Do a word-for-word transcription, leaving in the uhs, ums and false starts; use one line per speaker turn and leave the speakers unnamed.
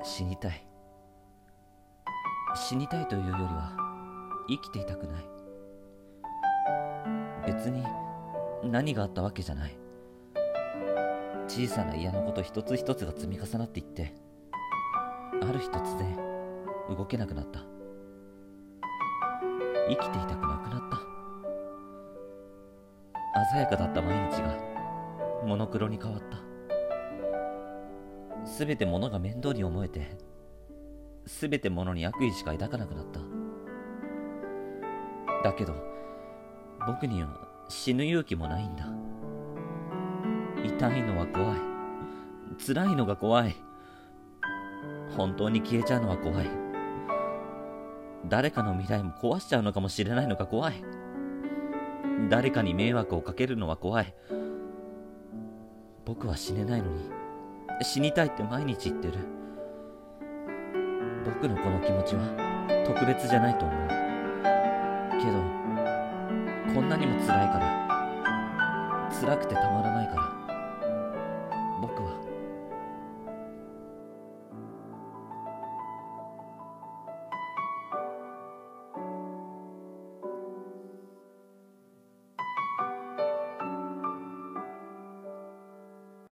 死にたい。死にたいというよりは生きていたくない。別に何があったわけじゃない。小さな嫌なこと一つ一つが積み重なっていって、ある日突然動けなくなった。生きていたくなくなった。鮮やかだった毎日がモノクロに変わった。すべて物が面倒に思えて、すべて物に悪意しか抱かなくなった。だけど僕には死ぬ勇気もないんだ。痛いのは怖い。辛いのが怖い。本当に消えちゃうのは怖い。誰かの未来も壊しちゃうのかもしれないのが怖い。誰かに迷惑をかけるのは怖い。僕は死ねないのに死にたいって毎日言ってる。僕のこの気持ちは特別じゃないと思うけど、こんなにも辛いから、辛くてたまらないから、僕は